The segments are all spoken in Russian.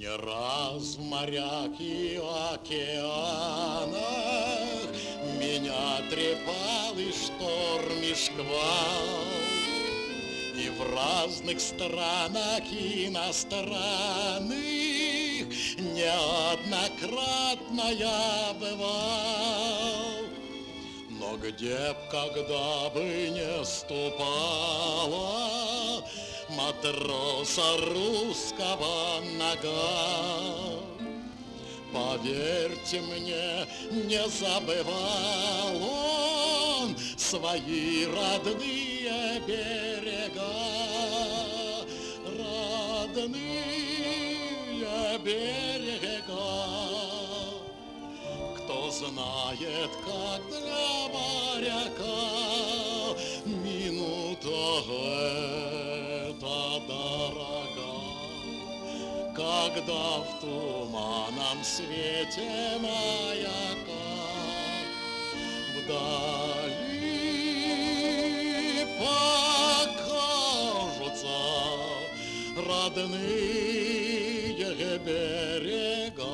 Не раз в морях и океанах меня трепал и шторм, и шквал. И в разных странах иностранных неоднократно я бывал. Но где б, когда бы не ступала матроса русского нога, поверьте мне, не забывал он свои родные берега, родные берега. Кто знает, как для моряка минута эта дорога, когда в туманном свете маяка вдали покажутся родные берега.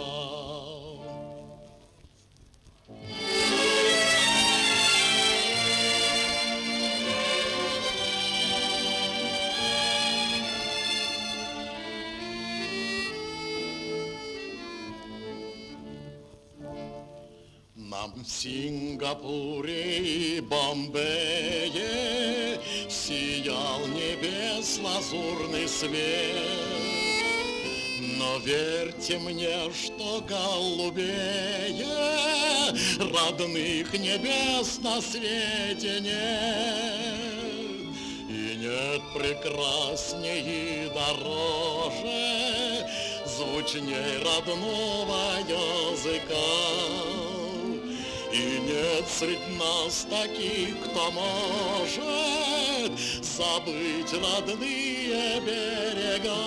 Нам в Сингапуре и Бомбее сиял небес лазурный свет. Но верьте мне, что голубее родных небес на свете нет. И нет прекрасней и дороже, звучней родного языка. И нет среди нас таких, кто может забыть родные берега,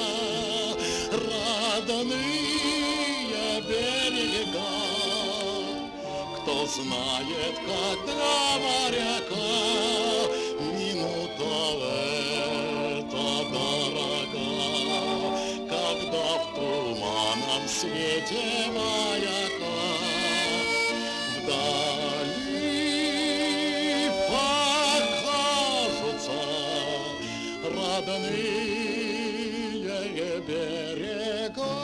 родные берега. Кто знает, как для моряка минута эта дорога, когда в туманном свете маяка вдали покажутся родные берега.